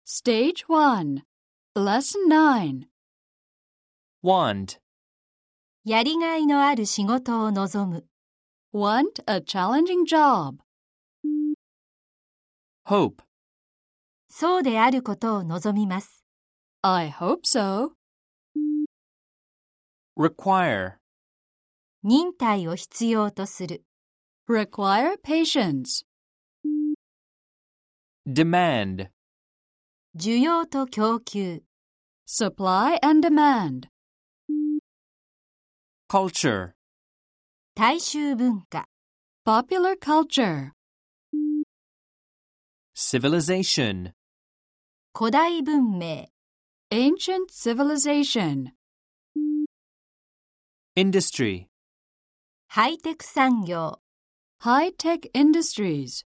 Stage 1 Lesson 9 Want, やりがいのある仕事を望む。 Want a challenging job. hope, そうであることを望みます。 I hope so. require, 忍耐を必要とする。 Require patience. demand, 需要と供給。 Supply and demand. culture, 大衆文化。 Popular culture. civilization, 古代文明。 Ancient civilization. industry, ハイテク産業。 High-tech industries.